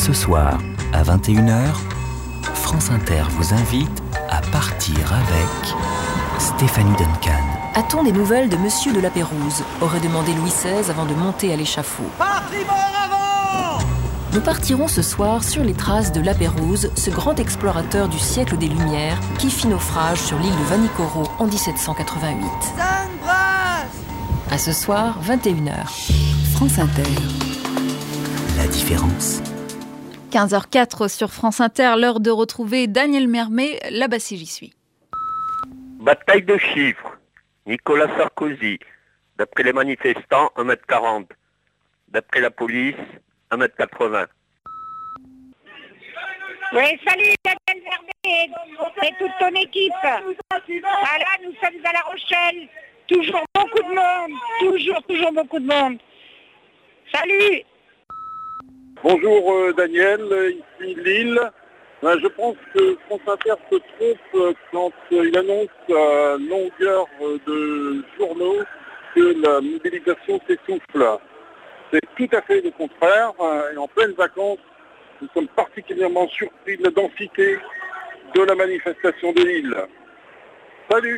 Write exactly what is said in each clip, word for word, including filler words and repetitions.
Ce soir, à vingt et une heures, France Inter vous invite à partir avec Stéphanie Duncan. A-t-on des nouvelles de Monsieur de la Pérouse aurait demandé Louis seize avant de monter à l'échafaud. Nous partirons ce soir sur les traces de la Pérouse, ce grand explorateur du siècle des Lumières qui fit naufrage sur l'île de Vanikoro en dix-sept cent quatre-vingt-huit. À ce soir, vingt et une heures. France Inter. La différence. quinze heures quatre sur France Inter, l'heure de retrouver Daniel Mermet, là-bas si j'y suis. Bataille de chiffres. Nicolas Sarkozy. D'après les manifestants, un mètre quarante. D'après la police, un mètre quatre-vingts. Oui, salut Daniel Mermet et toute ton équipe. Voilà, nous sommes à La Rochelle. Toujours beaucoup de monde. Toujours, toujours beaucoup de monde. Salut. Bonjour euh, Daniel, ici Lille. Ben, je pense que France Inter se trompe euh, quand euh, il annonce à longueur euh, de journaux que la mobilisation s'essouffle. C'est tout à fait le contraire. Euh, et en pleine vacances, nous sommes particulièrement surpris de la densité de la manifestation de Lille. Salut.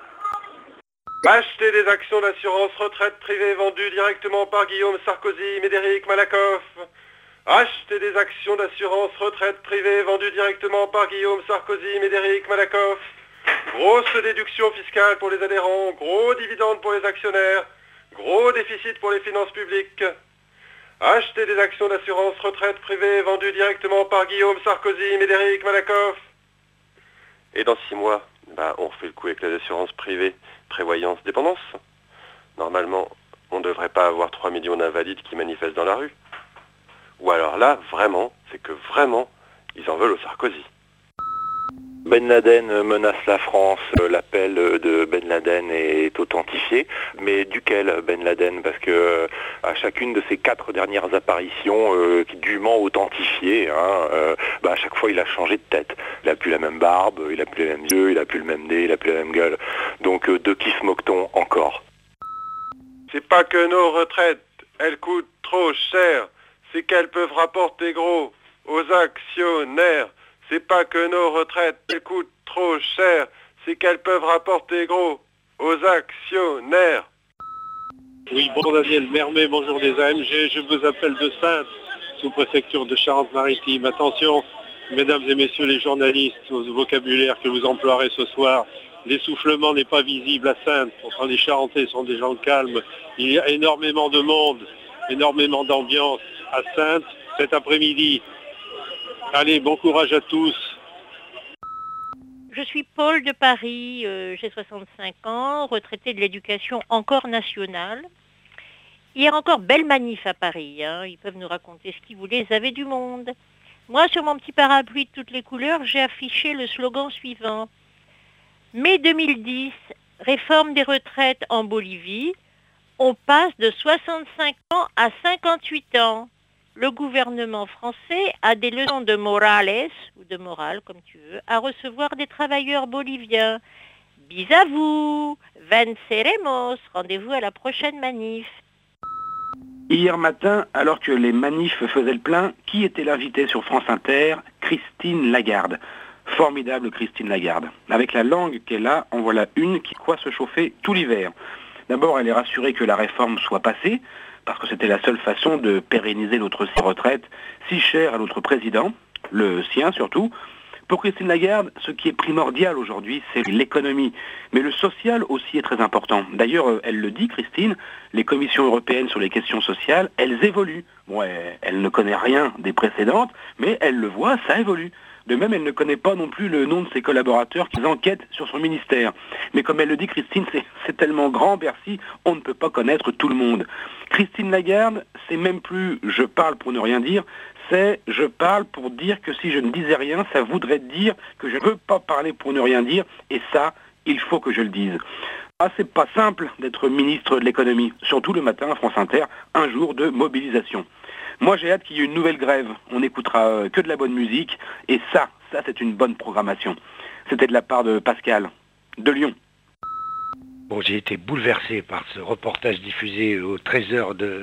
Acheter des actions d'assurance retraite privée vendues directement par Guillaume Sarkozy, Médéric Malakoff. Acheter des actions d'assurance retraite privée vendues directement par Guillaume Sarkozy, Médéric Malakoff. Grosse déduction fiscale pour les adhérents, gros dividendes pour les actionnaires, gros déficit pour les finances publiques. Acheter des actions d'assurance retraite privée vendues directement par Guillaume Sarkozy, Médéric Malakoff. Et dans six mois, bah, on fait le coup avec les assurances privées, prévoyance, dépendance. Normalement, on ne devrait pas avoir trois millions d'invalides qui manifestent dans la rue. Ou alors là, vraiment, c'est que vraiment, ils en veulent au Sarkozy. Ben Laden menace la France, l'appel de Ben Laden est authentifié, mais duquel Ben Laden? Parce que à chacune de ses quatre dernières apparitions, euh, dûment authentifiées, hein, euh, bah à chaque fois il a changé de tête. Il a plus la même barbe, il a plus les mêmes yeux, il a plus le même nez, il a plus la même gueule. Donc euh, de qui se moque-t-on encore? C'est pas que nos retraites, elles coûtent trop cher, c'est qu'elles peuvent rapporter gros aux actionnaires. C'est pas que nos retraites elles coûtent trop cher, c'est qu'elles peuvent rapporter gros aux actionnaires. Oui, bon Daniel Mermet, bonjour des A M G, je vous appelle de Saintes, sous-préfecture de Charente-Maritime. Attention, mesdames et messieurs les journalistes, au vocabulaire que vous emploierez ce soir, l'essoufflement n'est pas visible à Saintes. Pourtant les Charentais sont des gens calmes. Il y a énormément de monde, énormément d'ambiance à Saintes cet après-midi. Allez, bon courage à tous. Je suis Paul de Paris, euh, j'ai soixante-cinq ans, retraité de l'éducation encore nationale. Hier encore, belle manif à Paris, hein. Ils peuvent nous raconter ce qu'ils voulaient, ils avaient du monde. Moi, sur mon petit parapluie de toutes les couleurs, j'ai affiché le slogan suivant. Mai deux mille dix, réforme des retraites en Bolivie, on passe de soixante-cinq ans à cinquante-huit ans. Le gouvernement français a des leçons de Morales, ou de morale comme tu veux, à recevoir des travailleurs boliviens. Bis à vous, venceremos, rendez-vous à la prochaine manif. Hier matin, alors que les manifs faisaient le plein, qui était l'invité sur France Inter? Christine Lagarde. Formidable Christine Lagarde. Avec la langue qu'elle a, en voilà une qui croit se chauffer tout l'hiver. D'abord, elle est rassurée que la réforme soit passée, parce que c'était la seule façon de pérenniser notre retraite, si chère à notre président, le sien surtout. Pour Christine Lagarde, ce qui est primordial aujourd'hui, c'est l'économie. Mais le social aussi est très important. D'ailleurs, elle le dit, Christine, les commissions européennes sur les questions sociales, elles évoluent. Bon, elle, elle ne connaît rien des précédentes, mais elle le voit, ça évolue. De même, elle ne connaît pas non plus le nom de ses collaborateurs qui enquêtent sur son ministère. Mais comme elle le dit, Christine, c'est, c'est tellement grand, Bercy, on ne peut pas connaître tout le monde. Christine Lagarde, c'est même plus « je parle pour ne rien dire », c'est « je parle pour dire que si je ne disais rien, ça voudrait dire que je ne veux pas parler pour ne rien dire, et ça, il faut que je le dise ». Ah, c'est pas simple d'être ministre de l'économie, surtout le matin à France Inter, un jour de mobilisation. Moi, j'ai hâte qu'il y ait une nouvelle grève. On n'écoutera que de la bonne musique. Et ça, ça, c'est une bonne programmation. C'était de la part de Pascal, de Lyon. Bon, j'ai été bouleversé par ce reportage diffusé aux treize heures de